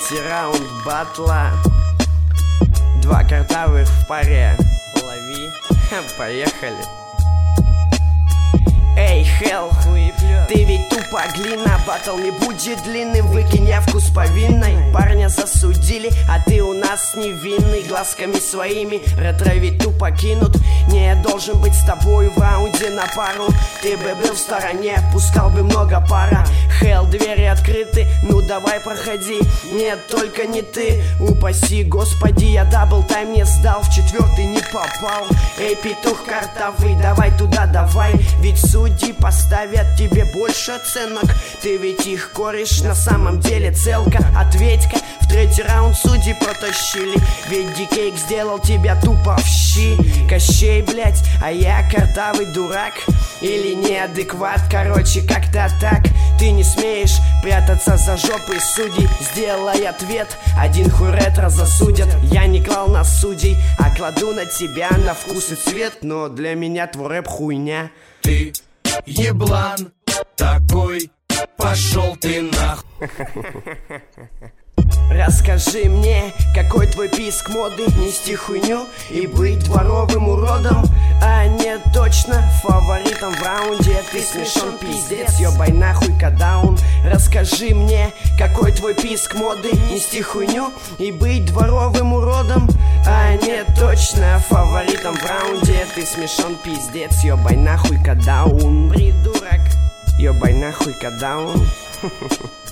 Третий раунд батла. Два картавых в паре. Лови. Поехали. Эй, Хелл, ты ведь тупо глина. Баттл не будет длинным, выкинь явку с повинной. Парня засудили, а ты у нас невинный. Глазками своими ретро ведь тупо кинут. Не, я должен быть с тобой в раунде на пару. Ты бы был в стороне, пускал бы много пара. Хелл, двери открыты, ну давай проходи. Нет, только не ты, упаси господи. Я дабл-тайм не сдал, в четвертый не попал. Эй, петух картавый, давай туда, давай. Ведь судьи поставят тебе больше оценок. Ты ведь их кореш, на самом деле целка. Ответь-ка, в третий раунд судьи протащили. Ведь Дикейк сделал тебя тупо в щи. Кощей, блять, а я картавый дурак. Или неадекват, короче, как-то так. Ты не смеешь прятаться за жопой судей. Сделай ответ, один хуй ретро засудят. Я не клал на судей, а кладу на тебя на вкус и цвет. Но для меня твой рэп хуйня. Ты еблан такой, пошел ты нахуй. Расскажи мне, какой твой писк моды? Нести хуйню и быть дворовым уродом? А нет, точно, фаворитом в раунде. Ты смешон, пиздец, ёбай нахуй кадаун. Расскажи мне, какой твой писк моды? Нести хуйню и быть дворовым уродом? А нет, точно, фаворитом в раунде. Ты смешон, пиздец, ёбай нахуй кадаун. Придурок, ёбай нахуй кадаун.